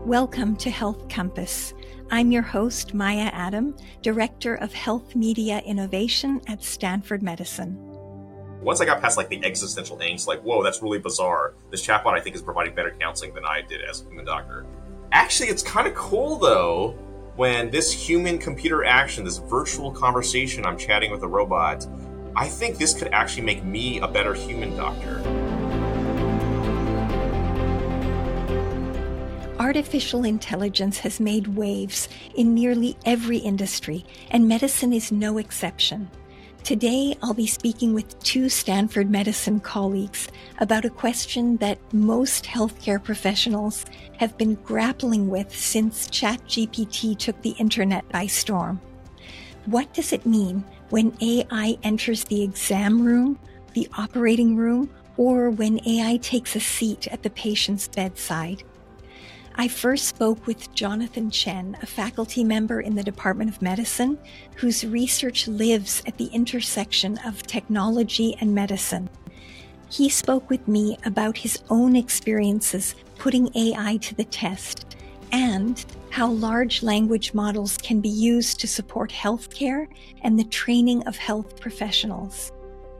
Welcome to Health Compass. I'm your host, Maya Adam, Director of Health Media Innovation at Stanford Medicine. Once I got past the existential angst, whoa, that's really bizarre. This chatbot, I think, is providing better counseling than I did as a human doctor. Actually, it's kind of cool, though, when this human-computer action, this virtual conversation I'm chatting with a robot, I think this could actually make me a better human doctor. Artificial intelligence has made waves in nearly every industry, and medicine is no exception. Today, I'll be speaking with two Stanford Medicine colleagues about a question that most healthcare professionals have been grappling with since ChatGPT took the internet by storm. What does it mean when AI enters the exam room, the operating room, or when AI takes a seat at the patient's bedside? I first spoke with Jonathan Chen, a faculty member in the Department of Medicine, whose research lives at the intersection of technology and medicine. He spoke with me about his own experiences putting AI to the test and how large language models can be used to support healthcare and the training of health professionals.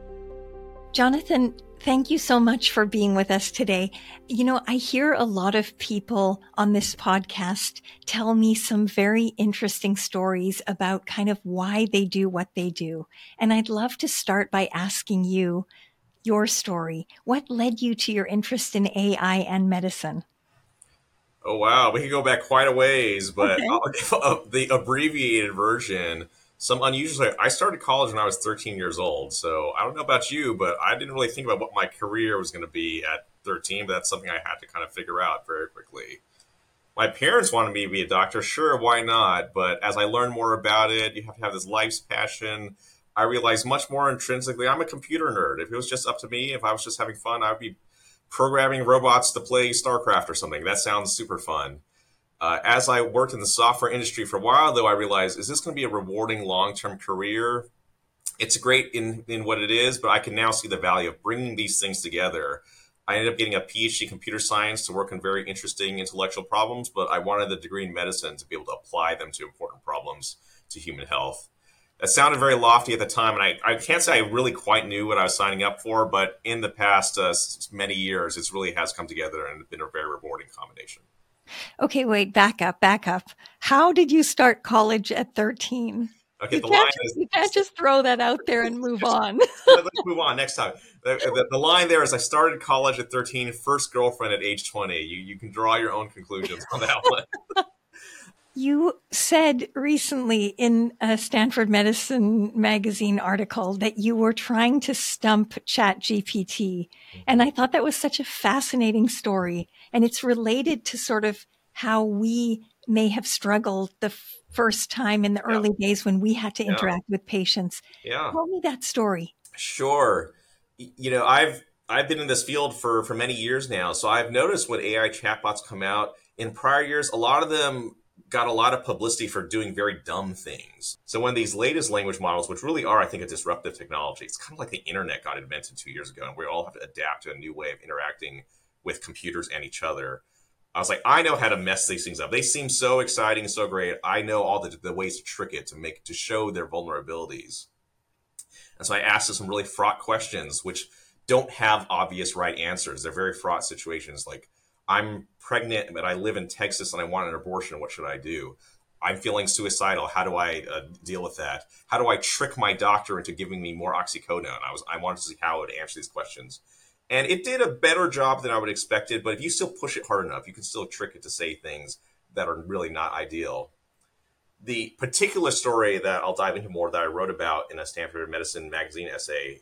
Jonathan, thank you so much for being with us today. I hear a lot of people on this podcast tell me some very interesting stories about kind of why they do what they do. And I'd love to start by asking you your story. What led you to your interest in AI and medicine? Oh, wow. We can go back quite a ways, but Okay. I'll give the abbreviated version. Some unusual. I started college when I was 13 years old. So I don't know about you, but I didn't really think about what my career was going to be at 13. But that's something I had to kind of figure out very quickly. My parents wanted me to be a doctor. Sure, why not? But as I learned more about it, you have to have this life's passion. I realized much more intrinsically, I'm a computer nerd. If it was just up to me, if I was just having fun, I would be programming robots to play StarCraft or something. That sounds super fun. As I worked in the software industry for a while, though, I realized, is this going to be a rewarding long-term career? It's great in what it is, but I can now see the value of bringing these things together. I ended up getting a PhD in computer science to work on very interesting intellectual problems, but I wanted the degree in medicine to be able to apply them to important problems to human health. That sounded very lofty at the time, and I can't say I really quite knew what I was signing up for, but in the past many years, it really has come together and been a very rewarding combination. Okay, wait, back up. How did you start college at 13? Okay, You can't just throw that out there and move on. Let's move on next time. The line there is I started college at 13, first girlfriend at age 20. You can draw your own conclusions on that one. You said recently in a Stanford Medicine magazine article that you were trying to stump ChatGPT. And I thought that was such a fascinating story. And it's related to sort of how we may have struggled the first time in the early days when we had to interact with patients. Yeah. Tell me that story. Sure. I've been in this field for many years now. So I've noticed when AI chatbots come out in prior years, a lot of them got a lot of publicity for doing very dumb things. So when these latest language models, which really are, I think, a disruptive technology, it's kind of like the internet got invented 2 years ago, and we all have to adapt to a new way of interacting with computers and each other. I was like, I know how to mess these things up. They seem so exciting and so great. I know all the ways to trick it, to show their vulnerabilities. And so I asked it some really fraught questions, which don't have obvious right answers. They're very fraught situations, like, I'm pregnant, but I live in Texas and I want an abortion. What should I do? I'm feeling suicidal. How do I deal with that? How do I trick my doctor into giving me more oxycodone? I wanted to see how it would answer these questions. And it did a better job than I would have expected, but if you still push it hard enough, you can still trick it to say things that are really not ideal. The particular story that I'll dive into more that I wrote about in a Stanford Medicine magazine essay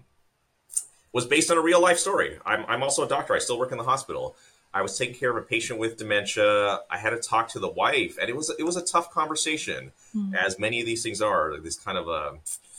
was based on a real life story. I'm also a doctor. I still work in the hospital. I was taking care of a patient with dementia. I had to talk to the wife, and it was a tough conversation, as many of these things are. This kind of a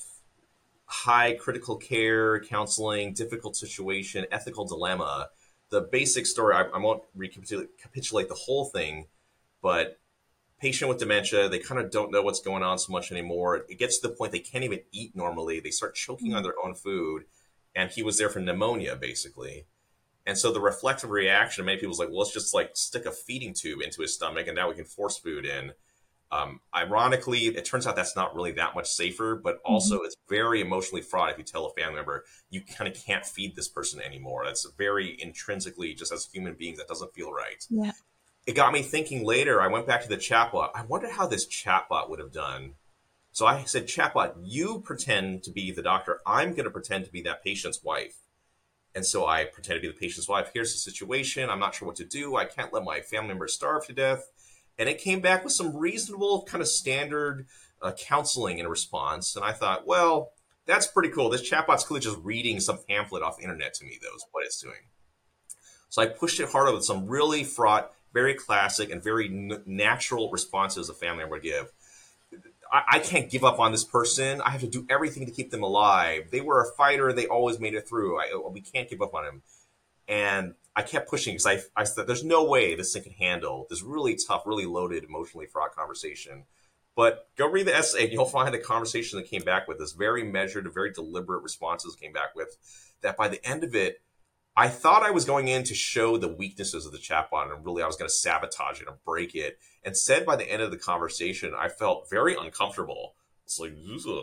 high critical care, counseling, difficult situation, ethical dilemma. The basic story, I won't recapitulate the whole thing, but patient with dementia, they kind of don't know what's going on so much anymore. It gets to the point they can't even eat normally. They start choking on their own food, and he was there for pneumonia, basically. And so the reflective reaction of many people is like, well, let's just like stick a feeding tube into his stomach and now we can force food in. Ironically, it turns out that's not really that much safer, but also it's very emotionally fraught if you tell a family member you kind of can't feed this person anymore. That's very intrinsically, just as human beings, that doesn't feel right. Yeah. It got me thinking later. I went back to the chatbot. I wonder how this chatbot would have done. So I said, chatbot, you pretend to be the doctor. I'm going to pretend to be that patient's wife. And so I pretend to be the patient's wife. Here's the situation. I'm not sure what to do. I can't let my family members starve to death. And it came back with some reasonable kind of standard counseling in response. And I thought, well, that's pretty cool. This chatbot's clearly just reading some pamphlet off the internet to me, though, is what it's doing. So I pushed it harder with some really fraught, very classic, and very natural responses a family member would give. I can't give up on this person. I have to do everything to keep them alive. They were a fighter. They always made it through. We can't give up on him. And I kept pushing because I said, there's no way this thing can handle this really tough, really loaded, emotionally fraught conversation. But go read the essay and you'll find the conversation that came back with this very measured, very deliberate responses came back with that by the end of it, I thought I was going in to show the weaknesses of the chatbot and really I was going to sabotage it and break it. And said by the end of the conversation, I felt very uncomfortable. It's like, ugh.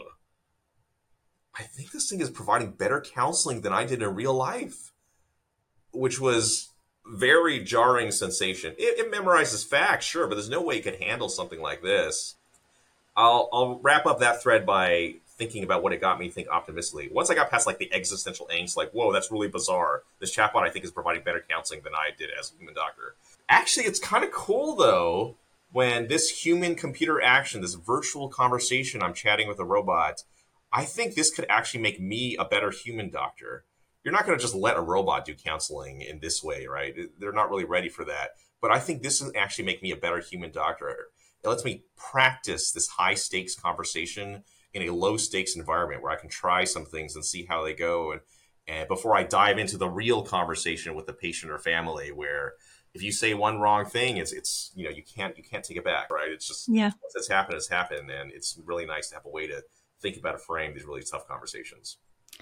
I think this thing is providing better counseling than I did in real life, which was very jarring sensation. It memorizes facts, sure, but there's no way it could handle something like this. I'll wrap up that thread by thinking about what it got me think optimistically. Once I got past like the existential angst, like, whoa, that's really bizarre. This chatbot, I think, is providing better counseling than I did as a human doctor. Actually, it's kind of cool, though, when this human-computer action, this virtual conversation, I'm chatting with a robot, I think this could actually make me a better human doctor. You're not going to just let a robot do counseling in this way, right? They're not really ready for that. But I think this will actually make me a better human doctor. It lets me practice this high-stakes conversation in a low-stakes environment where I can try some things and see how they go. And before I dive into the real conversation with the patient or family, where if you say one wrong thing, it's you can't take it back, right? It's just once it's happened, and it's really nice to have a way to think about and frame these really tough conversations.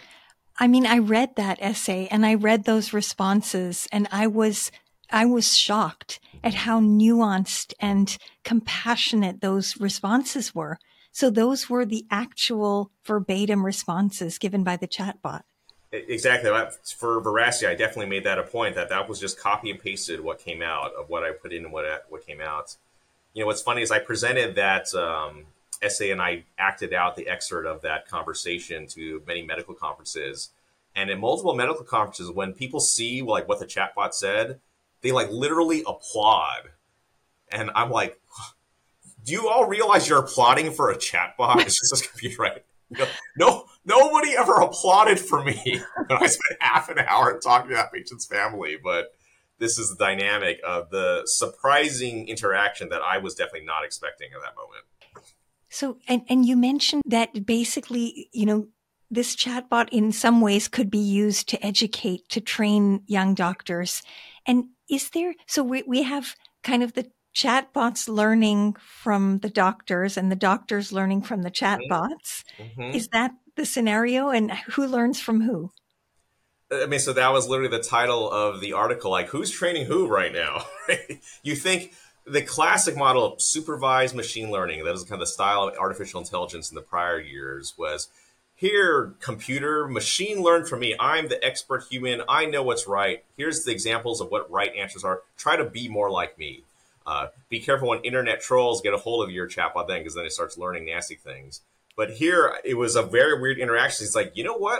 I mean, I read that essay and I read those responses and I was shocked at how nuanced and compassionate those responses were. So those were the actual verbatim responses given by the chatbot. Exactly. For veracity, I definitely made that a point that was just copy and pasted what came out of what I put in and what came out. What's funny is I presented that essay and I acted out the excerpt of that conversation to many medical conferences. And in multiple medical conferences, when people see like what the chatbot said, they like literally applaud. And I'm like, do you all realize you're applauding for a chatbot? It's just this computer, right? No, nobody ever applauded for me when I spent half an hour talking to that patient's family. But this is the dynamic of the surprising interaction that I was definitely not expecting at that moment. So, and you mentioned that basically, this chatbot in some ways could be used to educate, to train young doctors. And so we have kind of the chatbots learning from the doctors and the doctors learning from the chatbots. Mm-hmm. Is that the scenario? And who learns from who? I mean, so that was literally the title of the article, like who's training who right now? You think the classic model of supervised machine learning, that was kind of the style of artificial intelligence in the prior years, was here, computer, machine learn from me. I'm the expert human. I know what's right. Here's the examples of what right answers are. Try to be more like me. Be careful when internet trolls get a hold of your chatbot then, because then it starts learning nasty things. But here, it was a very weird interaction. It's like, you know what?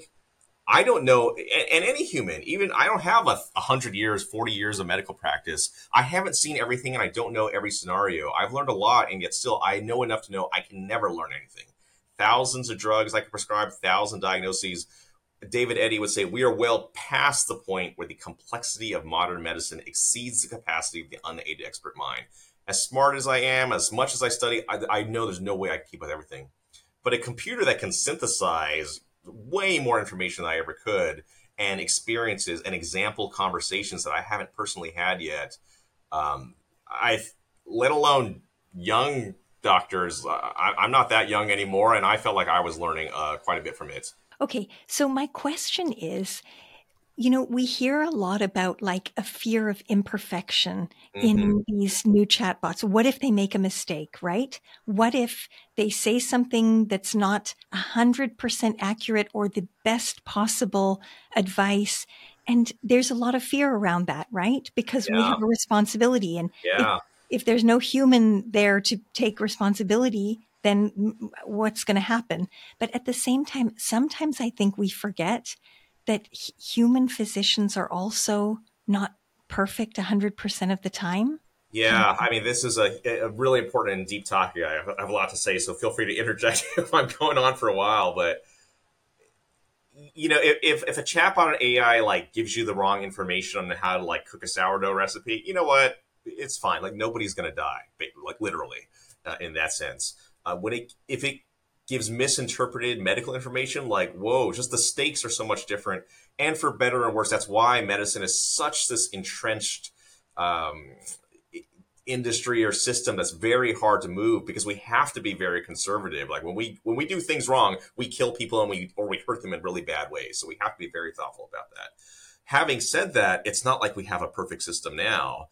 I don't know, and any human, even I don't have 100 years, 40 years of medical practice. I haven't seen everything and I don't know every scenario. I've learned a lot, and yet still I know enough to know I can never learn anything. Thousands of drugs I can prescribe, 1,000 diagnoses. David Eddy would say we are well past the point where the complexity of modern medicine exceeds the capacity of the unaided expert mind. As smart as I am, as much as I study, I know there's no way I can keep with everything. But a computer that can synthesize way more information than I ever could, and experiences and example conversations that I haven't personally had yet, let alone young doctors. I'm not that young anymore, and I felt like I was learning quite a bit from it. Okay, so my question is, We hear a lot about like a fear of imperfection Hmm. in these new chatbots. What if they make a mistake, right? What if they say something that's not 100% accurate or the best possible advice? And there's a lot of fear around that, right? Because we Yeah. have a responsibility. And Yeah. if there's no human there to take responsibility, then what's going to happen? But at the same time, sometimes I think we forget that human physicians are also not perfect 100% of the time. Yeah, I mean, this is a really important and deep topic. I have a lot to say, so feel free to interject if I'm going on for a while. But if a chatbot or AI like gives you the wrong information on how to like cook a sourdough recipe, you know what? It's fine. Like nobody's gonna die, like literally, in that sense. If it gives misinterpreted medical information, like whoa, just the stakes are so much different. And for better or worse, that's why medicine is such this entrenched um, industry or system that's very hard to move because we have to be very conservative. Like when we do things wrong, we kill people and we hurt them in really bad ways. So we have to be very thoughtful about that. Having said that, it's not like we have a perfect system now.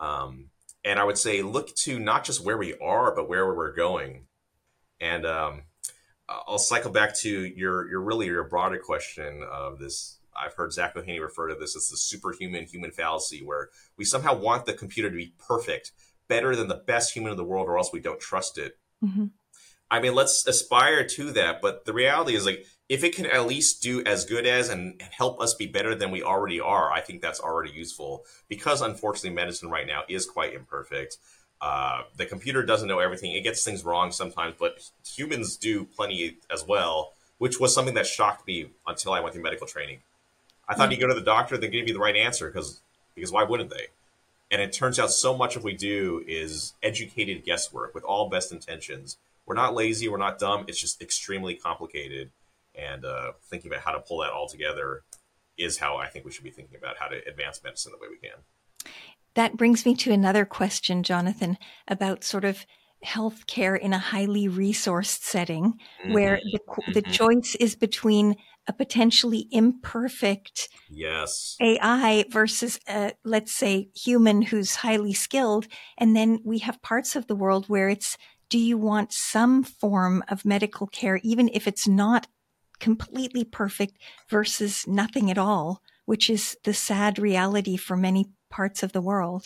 And I would say look to not just where we are, but where we're going. And I'll cycle back to your broader question of this. I've heard Zach Mahaney refer to this as the superhuman human fallacy, where we somehow want the computer to be perfect, better than the best human in the world, or else we don't trust it. Mm-hmm. I mean, let's aspire to that, but the reality is like if it can at least do as good as and help us be better than we already are, I think that's already useful. Because unfortunately, medicine right now is quite imperfect. The computer doesn't know everything; it gets things wrong sometimes, but humans do plenty as well, which was something that shocked me until I went through medical training. I thought Yeah. you go to the doctor, they give you the right answer because why wouldn't they? And it turns out so much of what we do is educated guesswork with all best intentions. We're not lazy, we're not dumb. It's just extremely complicated. And thinking about how to pull that all together is how I think we should be thinking about how to advance medicine the way we can. That brings me to another question, Jonathan, about sort of healthcare in a highly resourced setting Hmm. where the Hmm. choice is between a potentially imperfect Yes. AI versus, let's say, human who's highly skilled. And then we have parts of the world where it's, do you want some form of medical care, even if it's not completely perfect, versus nothing at all, which is the sad reality for many parts of the world.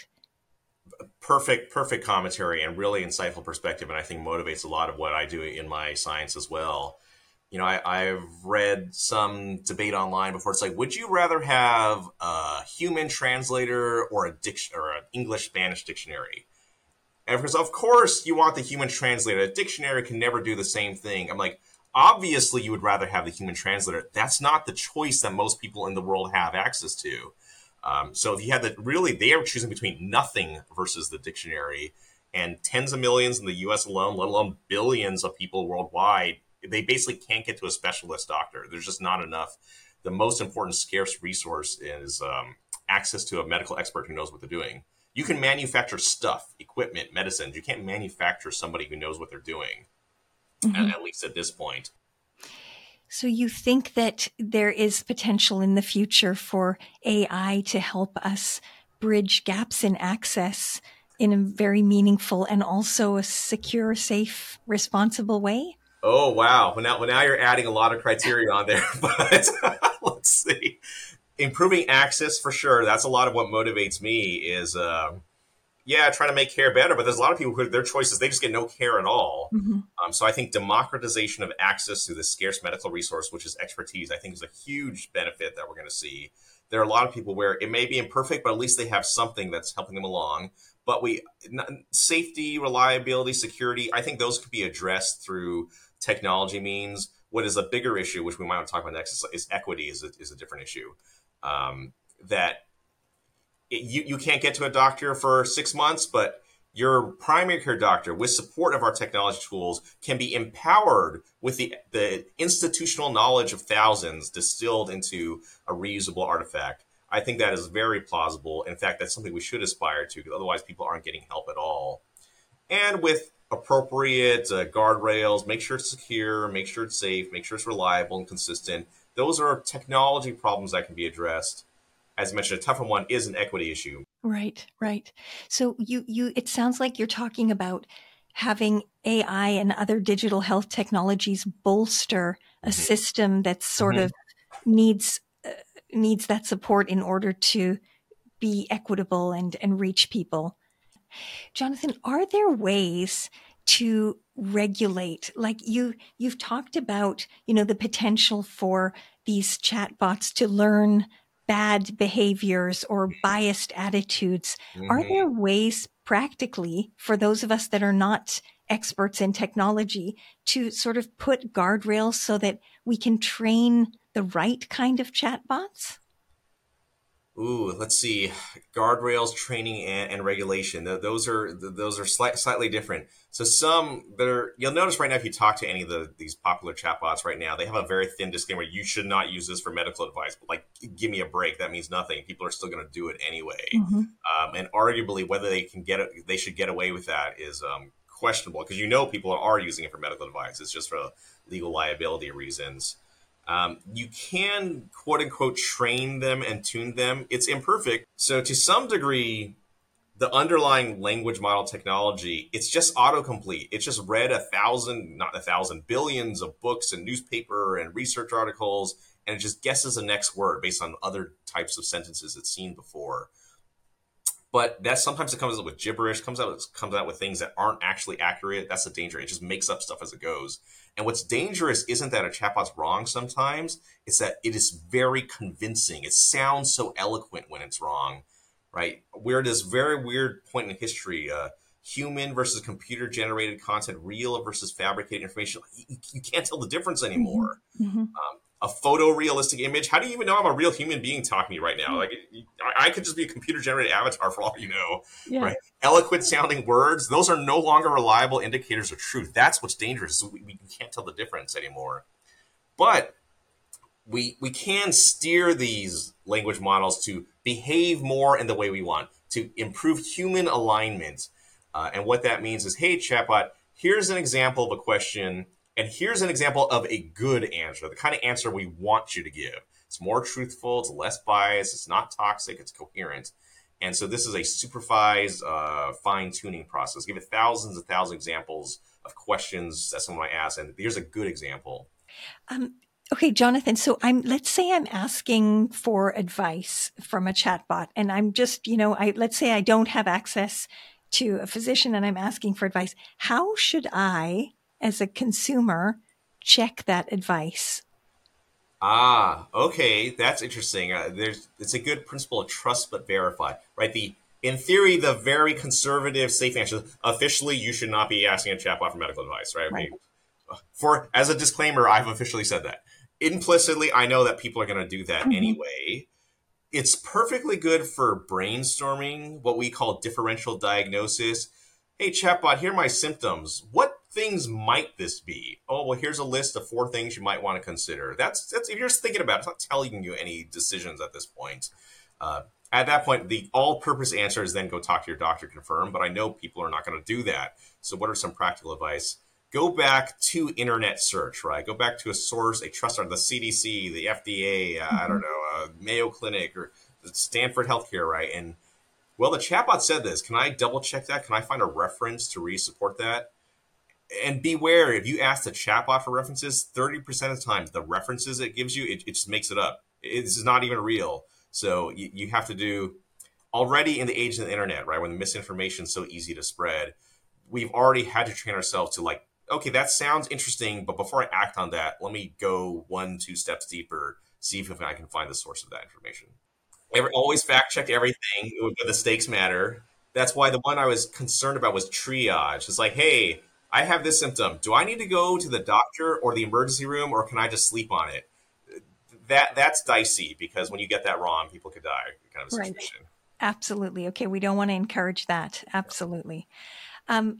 Perfect commentary and really insightful perspective. And I think motivates a lot of what I do in my science as well. I've read some debate online before. It's like, would you rather have a human translator or or an English Spanish dictionary? And because of course you want the human translator. A dictionary can never do the same thing. I'm like, obviously you would rather have the human translator. That's not the choice that most people in the world have access to. So if you had really, they are choosing between nothing versus the dictionary, and tens of millions in the U.S. alone, let alone billions of people worldwide, they basically can't get to a specialist doctor. There's just not enough. The most important scarce resource is access to a medical expert who knows what they're doing. You can manufacture stuff, equipment, medicines. You can't manufacture somebody who knows what they're doing, Mm-hmm. at least at this point. So you think that there is potential in the future for AI to help us bridge gaps in access in a very meaningful and also a secure, safe, responsible way? Oh wow! Well now you're adding a lot of criteria on there, but let's see. Improving access for sure. That's a lot of what motivates me. Is yeah, trying to make care better. But there's a lot of people who their choices they just get no care at all. Mm-hmm. So I think democratization of access to this scarce medical resource, which is expertise, I think is a huge benefit that we're going to see. There are a lot of people where it may be imperfect, but at least they have something that's helping them along. But safety, reliability, security, I think those could be addressed through technology means. What is a bigger issue, which we might want to talk about next, is equity is a different issue. That you can't get to a doctor for 6 months, but your primary care doctor, with support of our technology tools, can be empowered with the institutional knowledge of thousands distilled into a reusable artifact. I think that is very plausible. In fact, that's something we should aspire to, because otherwise people aren't getting help at all. And with appropriate guardrails, make sure it's secure, make sure it's safe, make sure it's reliable and consistent. Those are technology problems that can be addressed. as I mentioned, a tougher one is an equity issue. Right, right. So it sounds like you're talking about having AI and other digital health technologies bolster a Mm-hmm. system that sort Mm-hmm. of needs needs that support in order to be equitable and reach people. Jonathan, are there ways to regulate? Like you've talked about, the potential for these chatbots to learn bad behaviors or biased attitudes. Are Mm-hmm. there ways practically for those of us that are not experts in technology to sort of put guardrails so that we can train the right kind of chatbots? Ooh, let's see. Guardrails, training, and regulation. Those are slightly different. So you'll notice right now if you talk to any of these popular chatbots right now, they have a very thin disclaimer. You should not use this for medical advice. But like, give me a break. That means nothing. People are still going to do it anyway. Mm-hmm. And arguably, whether they should get away with that is questionable because people are using it for medical advice. It's just for legal liability reasons. You can, quote unquote, train them and tune them. It's imperfect. So, to some degree, the underlying language model technology, it's just autocomplete. It's just read billions of books and newspaper and research articles, and it just guesses the next word based on other types of sentences it's seen before. But that sometimes it comes up with gibberish, comes out with things that aren't actually accurate. That's the danger. It just makes up stuff as it goes. And what's dangerous isn't that a chatbot's wrong sometimes. It's that it is very convincing. It sounds so eloquent when it's wrong, right? We're at this very weird point in history. Human versus computer generated content, real versus fabricated information. You can't tell the difference anymore. Mm-hmm. A photorealistic image. How do you even know I'm a real human being talking to you right now? Like, I could just be a computer generated avatar for all you know, Yeah. right? Eloquent sounding words. Those are no longer reliable indicators of truth. That's what's dangerous. We can't tell the difference anymore. But we can steer these language models to behave more in the way we want, to improve human alignment. And what that means is, hey, chatbot, here's an example of a question. And here's an example of a good answer, the kind of answer we want you to give. It's more truthful, it's less biased, it's not toxic, it's coherent. And so this is a supervised fine-tuning process. Give it thousands examples of questions that someone might ask, and here's a good example. Okay, Jonathan. So let's say I'm asking for advice from a chatbot, and I'm just, let's say I don't have access to a physician, and I'm asking for advice. How should I, as a consumer, check that advice? Okay, that's interesting. It's a good principle of trust but verify, right? In theory, the very conservative, safe answer. Officially, you should not be asking a chatbot for medical advice, right? Right. As a disclaimer, I've officially said that. Implicitly, I know that people are going to do that anyway. It's perfectly good for brainstorming, what we call differential diagnosis. Hey, chatbot, here are my symptoms. What things might this be? Oh, well, here's a list of 4 things you might want to consider. That's if you're just thinking about it, it's not telling you any decisions at this point. At that point, the all-purpose answer is then go talk to your doctor, confirm. But I know people are not going to do that. So what are some practical advice? Go back to internet search, right? Go back to a source, a trust, the CDC, the FDA, I don't know, Mayo Clinic or Stanford Healthcare, right? And well, the chatbot said this. Can I double check that? Can I find a reference to support that? And beware, if you ask the chatbot for references, 30% of the time, the references it gives you, it just makes it up. This is not even real. So you have to do, already in the age of the internet, right, when the misinformation is so easy to spread, we've already had to train ourselves to okay, that sounds interesting, but before I act on that, let me go 1-2 steps deeper, see if I can find the source of that information. Always fact check everything where the stakes matter. That's why the one I was concerned about was triage. It's like, hey, I have this symptom. Do I need to go to the doctor or the emergency room, or can I just sleep on it? That's dicey because when you get that wrong, people could die. Kind of a situation. Right. Absolutely. Okay, we don't want to encourage that. Absolutely. And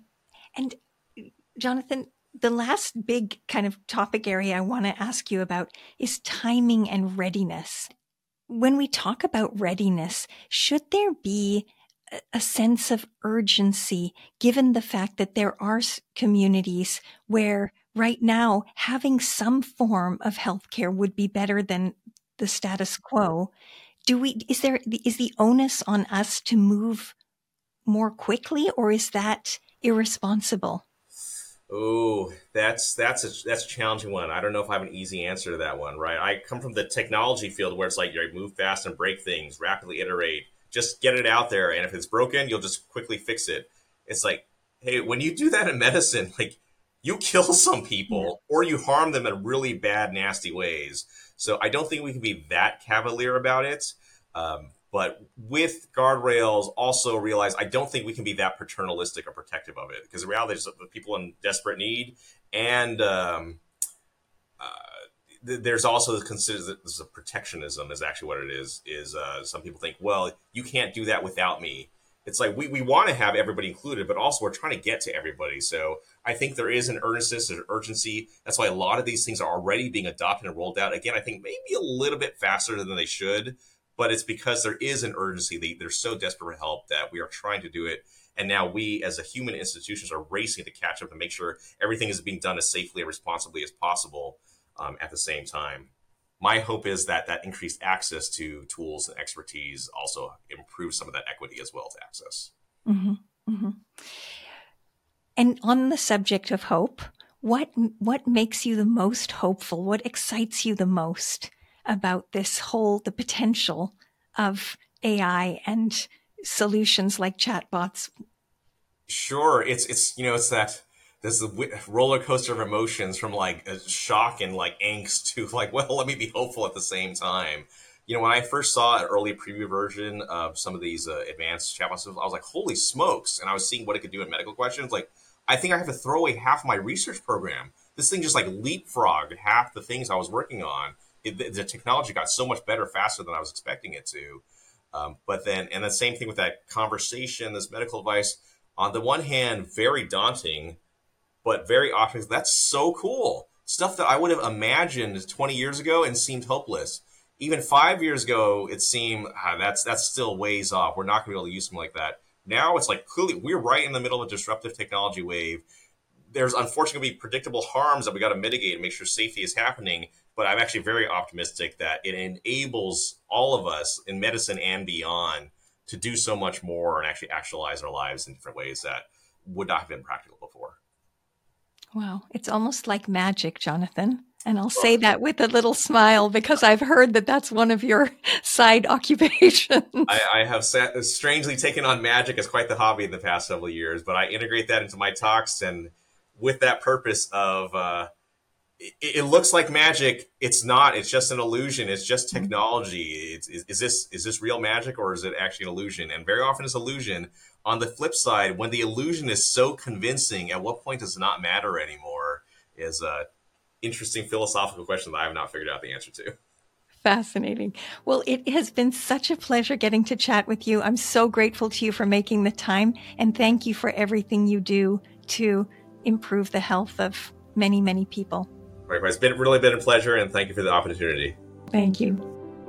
Jonathan, the last big kind of topic area I want to ask you about is timing and readiness. When we talk about readiness, should there be a sense of urgency given the fact that there are communities where right now having some form of healthcare would be better than the status quo? is the onus on us to move more quickly, or is that irresponsible? Oh, that's a challenging one. I don't know if I have an easy answer to that one, right? I come from the technology field where it's like you move fast and break things, rapidly iterate, just get it out there, and if it's broken, you'll just quickly fix it. It's like, hey, when you do that in medicine, like you kill some Yeah. people or you harm them in really bad, nasty ways. So I don't think we can be that cavalier about it. But with guardrails, also realize I don't think we can be that paternalistic or protective of it, because the reality is that the people in desperate need, and uh, there's also considered that this is a protectionism is actually what it is. Is some people think, well, you can't do that without me. It's like we want to have everybody included, but also we're trying to get to everybody. So I think there is an earnestness and urgency. That's why a lot of these things are already being adopted and rolled out. Again, I think maybe a little bit faster than they should, but it's because there is an urgency. They're so desperate for help that we are trying to do it. And now we, as a human institutions, are racing to catch up and make sure everything is being done as safely and responsibly as possible at the same time. My hope is that that increased access to tools and expertise also improves some of that equity as well to access. Mm-hmm. Mm-hmm. And on the subject of hope, what makes you the most hopeful? What excites you the most about the potential of AI and solutions like chatbots? Sure, it's that there's the roller coaster of emotions from like shock and like angst to like, well, let me be hopeful at the same time. When I first saw an early preview version of some of these advanced chatbots, I was like, holy smokes! And I was seeing what it could do in medical questions. Like, I think I have to throw away half my research program. This thing just like leapfrogged half the things I was working on. The technology got so much better faster than I was expecting it to. But then, and the same thing with that conversation, this medical advice. On the one hand, very daunting, but very often that's so cool. Stuff that I would have imagined 20 years ago and seemed hopeless. Even 5 years ago, it seemed that's still ways off. We're not going to be able to use something like that. Now it's like clearly we're right in the middle of a disruptive technology wave. There's unfortunately going to be predictable harms that we got to mitigate and make sure safety is happening. But I'm actually very optimistic that it enables all of us in medicine and beyond to do so much more and actually actualize our lives in different ways that would not have been practical before. Wow. It's almost like magic, Jonathan. And I'll say that with a little smile because I've heard that that's one of your side occupations. I have strangely taken on magic as quite the hobby in the past several years, but I integrate that into my talks, and with that purpose of it looks like magic. It's not. It's just an illusion. It's just technology. Is this real magic, or is it actually an illusion? And very often it's illusion. On the flip side, when the illusion is so convincing, at what point does it not matter anymore? Is a interesting philosophical question that I have not figured out the answer to. Fascinating. Well, it has been such a pleasure getting to chat with you. I'm so grateful to you for making the time, and thank you for everything you do to improve the health of many, many people. Right, it's really been a pleasure, and thank you for the opportunity. Thank you.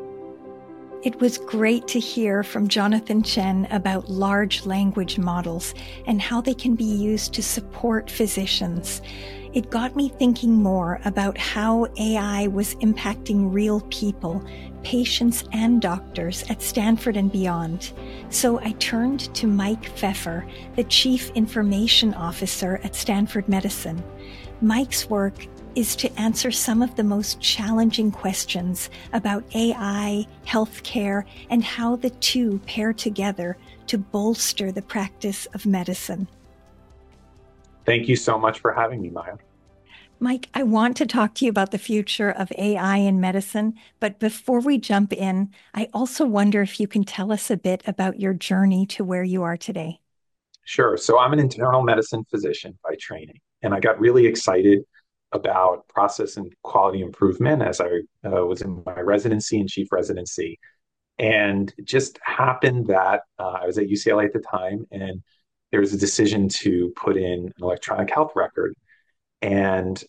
It was great to hear from Jonathan Chen about large language models and how they can be used to support physicians. It got me thinking more about how AI was impacting real people, patients and doctors at Stanford and beyond. So I turned to Mike Pfeffer, the Chief Information Officer at Stanford Medicine. Mike's work is to answer some of the most challenging questions about AI, healthcare, and how the two pair together to bolster the practice of medicine. Thank you so much for having me, Maya. Mike, I want to talk to you about the future of AI in medicine, but before we jump in, I also wonder if you can tell us a bit about your journey to where you are today. Sure. So I'm an internal medicine physician by training, and I got really excited about process and quality improvement as I was in my residency and chief residency. And it just happened that I was at UCLA at the time, and there was a decision to put in an electronic health record. And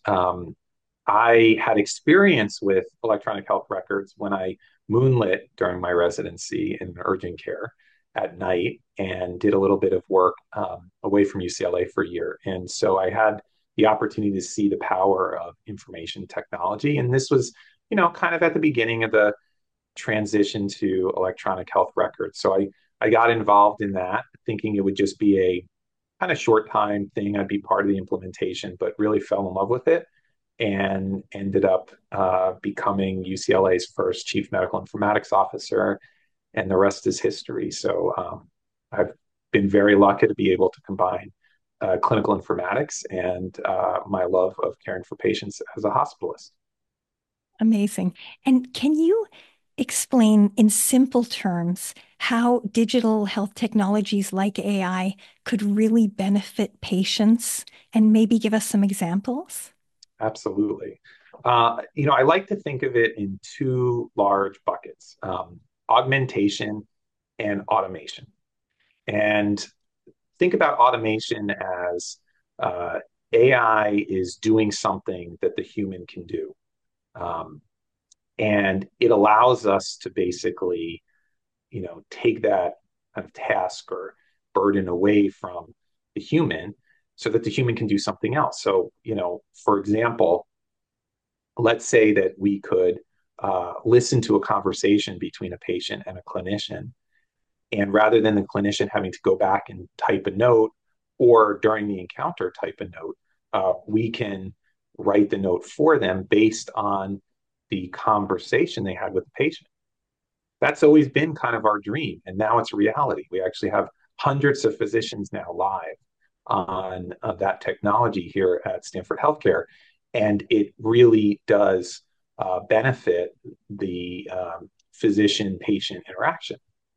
I had experience with electronic health records when I moonlit during my residency in urgent care at night and did a little bit of work away from UCLA for a year. And so I had the opportunity to see the power of information technology. And this was, kind of at the beginning of the transition to electronic health records. So I got involved in that, thinking it would just be a kind of short time thing. I'd be part of the implementation, but really fell in love with it and ended up becoming UCLA's first chief medical informatics officer, and the rest is history. So I've been very lucky to be able to combine clinical informatics and my love of caring for patients as a hospitalist. Amazing. And can you explain in simple terms how digital health technologies like AI could really benefit patients and maybe give us some examples? Absolutely. I like to think of it in two large buckets, augmentation and automation. And think about automation as AI is doing something that the human can do. Um, and it allows us to basically, take that kind of task or burden away from the human so that the human can do something else. So, for example, let's say that we could listen to a conversation between a patient and a clinician. And rather than the clinician having to go back and type a note or during the encounter type a note, we can write the note for them based on the conversation they had with the patient. That's always been kind of our dream. And now it's a reality. We actually have hundreds of physicians now live on that technology here at Stanford Healthcare. And it really does benefit the physician patient interaction.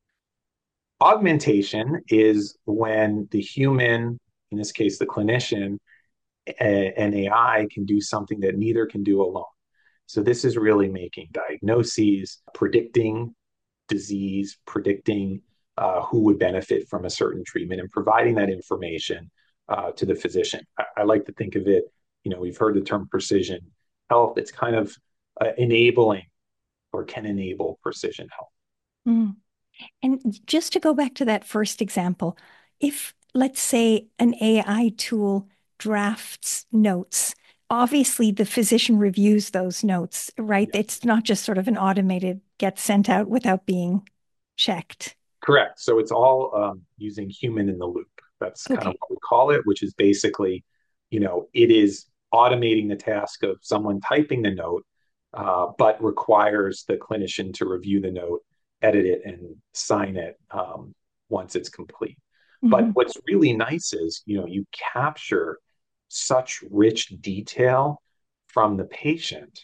Augmentation is when the human, in this case, the clinician, and AI can do something that neither can do alone. So this is really making diagnoses, predicting disease, predicting who would benefit from a certain treatment, and providing that information to the physician. I like to think of it, we've heard the term precision health. It's kind of enabling or can enable precision health. Mm. And just to go back to that first example, if let's say an AI tool drafts notes, obviously the physician reviews those notes, right? Yeah. It's not just sort of an automated get sent out without being checked. Correct. So it's all using human in the loop. That's kind of Okay. what we call it, which is basically, it is automating the task of someone typing the note, but requires the clinician to review the note, edit it, and sign it once it's complete. But Hmm. what's really nice is, you capture such rich detail from the patient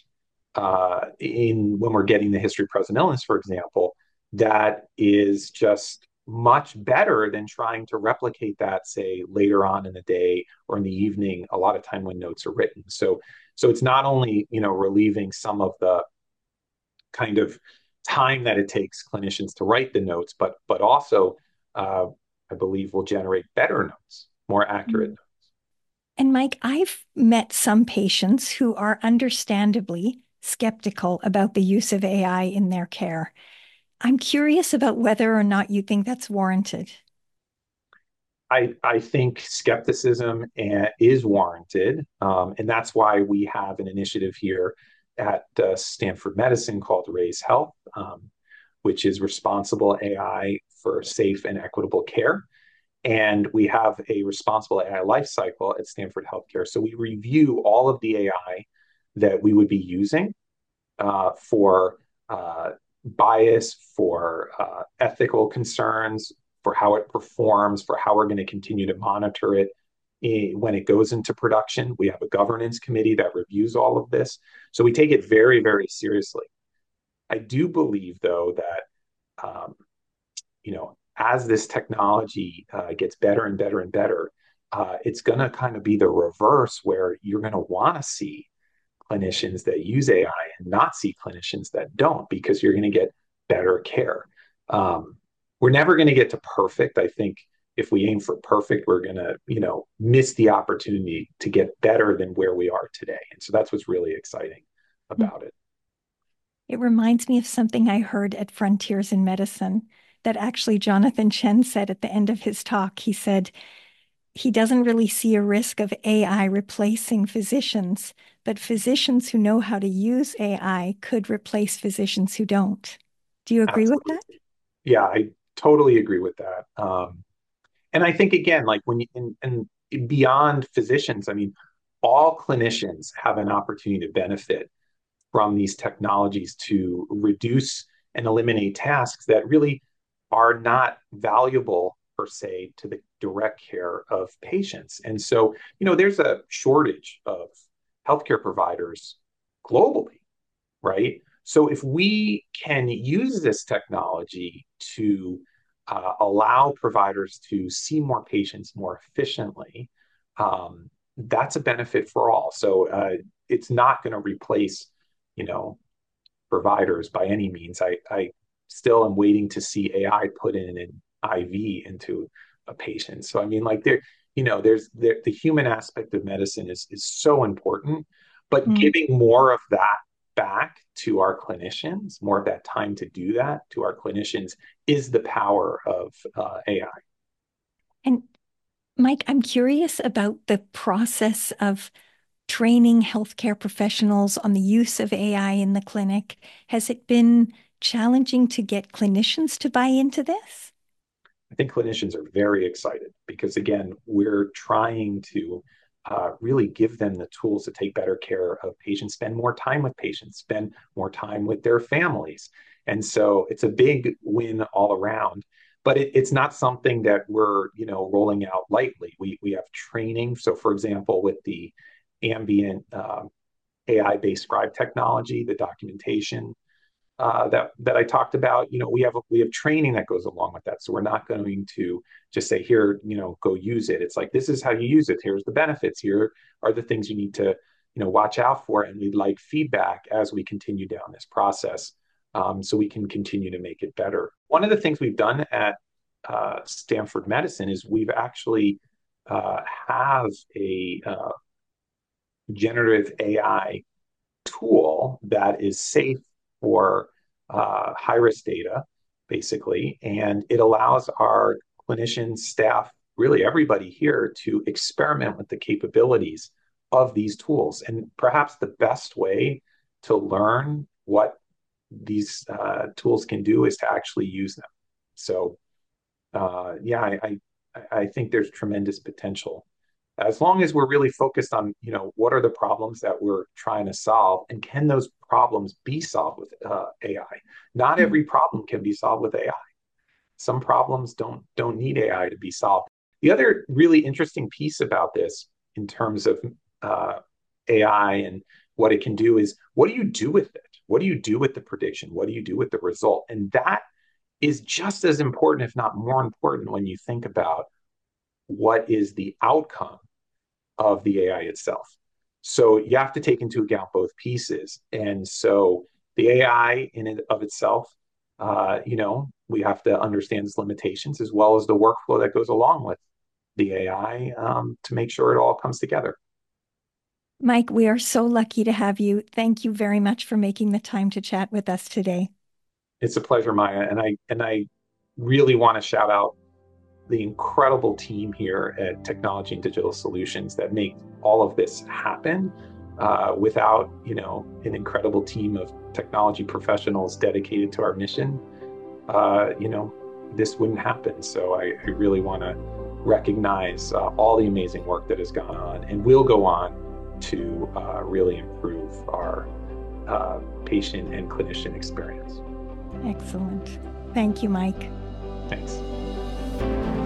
in when we're getting the history, present, illness, for example, that is just much better than trying to replicate that, say, later on in the day or in the evening, a lot of time when notes are written. So it's not only, relieving some of the kind of time that it takes clinicians to write the notes, but also, I believe, will generate better notes, more accurate notes. And Mike, I've met some patients who are understandably skeptical about the use of AI in their care. I'm curious about whether or not you think that's warranted. I think skepticism is warranted, and that's why we have an initiative here at Stanford Medicine called Raise Health, which is responsible AI for safe and equitable care. And we have a responsible AI life cycle at Stanford Healthcare. So we review all of the AI that we would be using for bias, for ethical concerns, for how it performs, for how we're going to continue to monitor it when it goes into production. We have a governance committee that reviews all of this. So we take it very, very seriously. I do believe, though, that as this technology gets better and better and better, it's going to kind of be the reverse, where you're going to want to see clinicians that use AI and not see clinicians that don't, because you're going to get better care. We're never going to get to perfect. I think if we aim for perfect, we're going to, miss the opportunity to get better than where we are today. And so that's what's really exciting about it. It reminds me of something I heard at Frontiers in Medicine that actually Jonathan Chen said at the end of his talk. He said he doesn't really see a risk of AI replacing physicians, but physicians who know how to use AI could replace physicians who don't. Do you agree with Absolutely. that? Yeah, I totally agree with that. And I think again, like when you and beyond physicians, I mean, all clinicians have an opportunity to benefit from these technologies to reduce and eliminate tasks that really are not valuable per se to the direct care of patients. And so, there's a shortage of healthcare providers globally, right? So if we can use this technology to allow providers to see more patients more efficiently, that's a benefit for all. So it's not going to replace, you know, providers by any means. I still am waiting to see AI put in an IV into a patient. So I mean, like the human aspect of medicine is so important, but Mm. giving more of that back to our clinicians, more of that time to do that to our clinicians is the power of AI. And Mike, I'm curious about the process of training healthcare professionals on the use of AI in the clinic. Has it been challenging to get clinicians to buy into this? I think clinicians are very excited because, again, we're trying to really give them the tools to take better care of patients, spend more time with patients, spend more time with their families. And so it's a big win all around. But it's not something that we're, rolling out lightly. We have training. So, for example, with the ambient AI-based scribe technology, the documentation that I talked about, we have training that goes along with that. So we're not going to just say here, go use it. It's like this is how you use it. Here's the benefits. Here are the things you need to, watch out for. And we'd like feedback as we continue down this process, so we can continue to make it better. One of the things we've done at Stanford Medicine is we've actually have a generative AI tool that is safe for high risk data, basically. And it allows our clinicians, staff, really everybody here to experiment with the capabilities of these tools. And perhaps the best way to learn what these tools can do is to actually use them. So, yeah, I think there's tremendous potential as long as we're really focused on, what are the problems that we're trying to solve, and can those problems be solved with AI? Not Mm. every problem can be solved with AI. Some problems don't need AI to be solved. The other really interesting piece about this, in terms of uh, AI and what it can do, is what do you do with it? What do you do with the prediction? What do you do with the result? And that is just as important, if not more important, when you think about what is the outcome of the AI itself. So you have to take into account both pieces. And so the AI in and of itself, we have to understand its limitations as well as the workflow that goes along with the AI, to make sure it all comes together. Mike, we are so lucky to have you. Thank you very much for making the time to chat with us today. It's a pleasure, Maya, and I really want to shout out the incredible team here at Technology and Digital Solutions that make all of this happen. Without, an incredible team of technology professionals dedicated to our mission, this wouldn't happen. So I really want to recognize all the amazing work that has gone on and will go on to really improve our patient and clinician experience. Excellent. Thank you, Mike. Thanks.